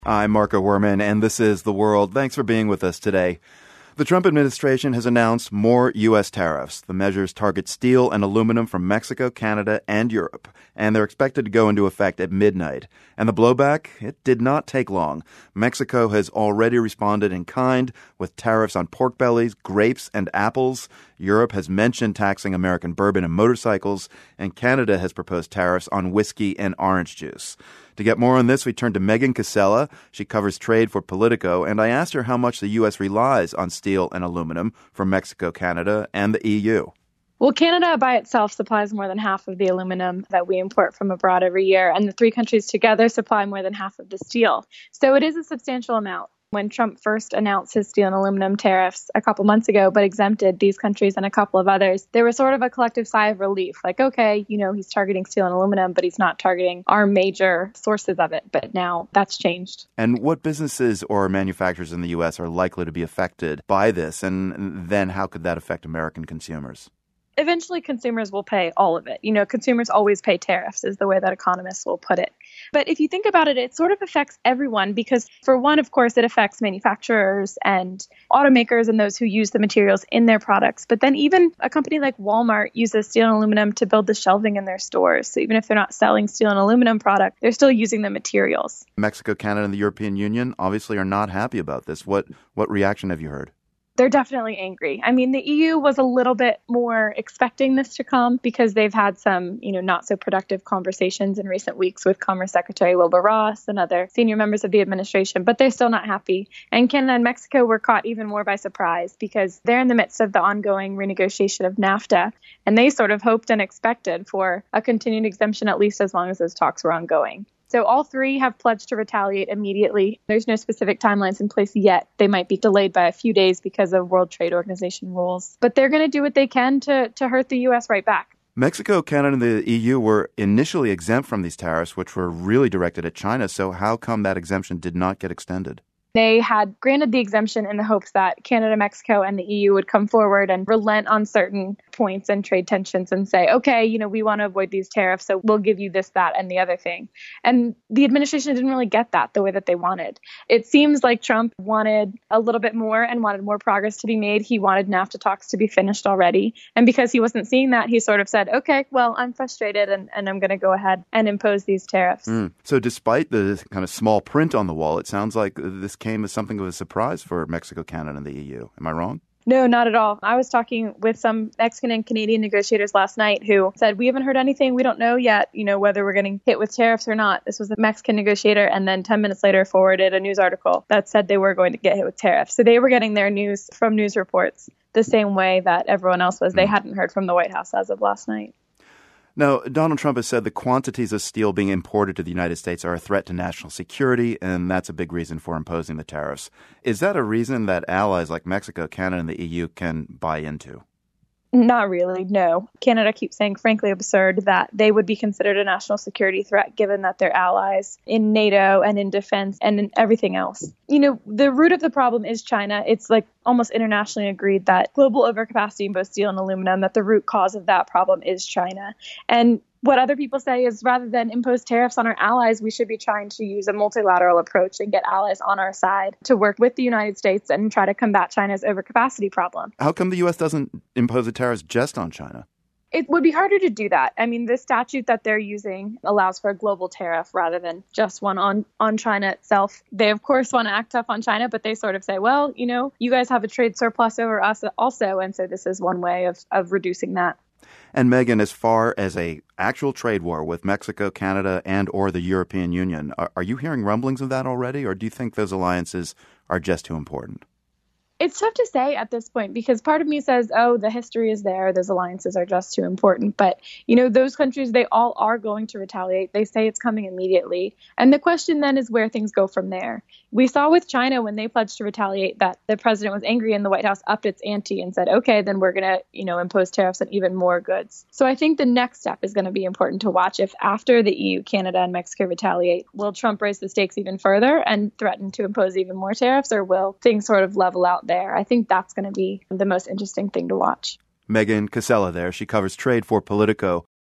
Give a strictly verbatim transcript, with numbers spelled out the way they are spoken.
I'm Marco Werman, and this is The World. Thanks for being with us today. The Trump administration has announced more U S tariffs. The measures target steel and aluminum from Mexico, Canada, and Europe, and they're expected to go into effect at midnight. And the blowback, it did not take long. Mexico has already responded in kind with tariffs on pork bellies, grapes, and apples. Europe has mentioned taxing American bourbon and motorcycles, and Canada has proposed tariffs on whiskey and orange juice. To get more on this, we turn to Megan Cassella. She covers trade for Politico, and I asked her how much the U S relies on steel and aluminum from Mexico, Canada, and the E U. Well, Canada by itself supplies more than half of the aluminum that we import from abroad every year, and the three countries together supply more than half of the steel. So it is a substantial amount. When Trump first announced his steel and aluminum tariffs a couple months ago, but exempted these countries and a couple of others, there was sort of a collective sigh of relief. Like, okay, you know, he's targeting steel and aluminum, but he's not targeting our major sources of it. But now that's changed. And what businesses or manufacturers in the U S are likely to be affected by this? And then how could that affect American consumers? Eventually, consumers will pay all of it. You know, consumers always pay tariffs is the way that economists will put it. But if you think about it, it sort of affects everyone because, for one, of course, it affects manufacturers and automakers and those who use the materials in their products. But then even a company like Walmart uses steel and aluminum to build the shelving in their stores. So even if they're not selling steel and aluminum product, they're still using the materials. Mexico, Canada, and the European Union obviously are not happy about this. What what reaction have you heard? They're definitely angry. I mean, the E U was a little bit more expecting this to come because they've had some, you know, not so productive conversations in recent weeks with Commerce Secretary Wilbur Ross and other senior members of the administration, but they're still not happy. And Canada and Mexico were caught even more by surprise because they're in the midst of the ongoing renegotiation of NAFTA, and they sort of hoped and expected for a continued exemption at least as long as those talks were ongoing. So all three have pledged to retaliate immediately. There's no specific timelines in place yet. They might be delayed by a few days because of World Trade Organization rules. But they're going to do what they can to, to hurt the U S right back. Mexico, Canada, and the E U were initially exempt from these tariffs, which were really directed at China. So how come that exemption did not get extended? They had granted the exemption in the hopes that Canada, Mexico, and the E U would come forward and relent on certain points and trade tensions and say, okay, you know, we want to avoid these tariffs, so we'll give you this, that, and the other thing. And the administration didn't really get that the way that they wanted. It seems like Trump wanted a little bit more and wanted more progress to be made. He wanted NAFTA talks to be finished already. And because he wasn't seeing that, he sort of said, okay, well, I'm frustrated and, and I'm going to go ahead and impose these tariffs. Mm. So despite the kind of small print on the wall, it sounds like this came as something of a surprise for Mexico, Canada, and the E U. Am I wrong? No, not at all. I was talking with some Mexican and Canadian negotiators last night who said, we haven't heard anything. We don't know yet, you know, whether we're getting hit with tariffs or not. This was a Mexican negotiator, and then ten minutes later forwarded a news article that said they were going to get hit with tariffs. So they were getting their news from news reports the same way that everyone else was. They hadn't heard from the White House as of last night. Now, Donald Trump has said the quantities of steel being imported to the United States are a threat to national security, and that's a big reason for imposing the tariffs. Is that a reason that allies like Mexico, Canada, and the E U can buy into? Not really, no. Canada keeps saying, frankly, absurd that they would be considered a national security threat given that they're allies in NATO and in defense and in everything else. You know, the root of the problem is China. It's like almost internationally agreed that global overcapacity in both steel and aluminum, that the root cause of that problem is China. And what other people say is rather than impose tariffs on our allies, we should be trying to use a multilateral approach and get allies on our side to work with the United States and try to combat China's overcapacity problem. How come the U S doesn't impose the tariffs just on China? It would be harder to do that. I mean, the statute that they're using allows for a global tariff rather than just one on, on China itself. They, of course, want to act tough on China, but they sort of say, well, you know, you guys have a trade surplus over us also. And so this is one way of, of reducing that. And Megan, as far as a actual trade war with Mexico, Canada, and or the European Union, are, are you hearing rumblings of that already, or do you think those alliances are just too important? It's tough to say at this point because part of me says, oh, the history is there. Those alliances are just too important. But, you know, those countries, they all are going to retaliate. They say it's coming immediately. And the question then is where things go from there. We saw with China when they pledged to retaliate that the president was angry and the White House upped its ante and said, OK, then we're going to, you know, impose tariffs on even more goods. So I think the next step is going to be important to watch. If after the E U, Canada and Mexico retaliate, will Trump raise the stakes even further and threaten to impose even more tariffs, or will things sort of level out there? I think that's going to be the most interesting thing to watch. Megan Cassella there. She covers trade for Politico.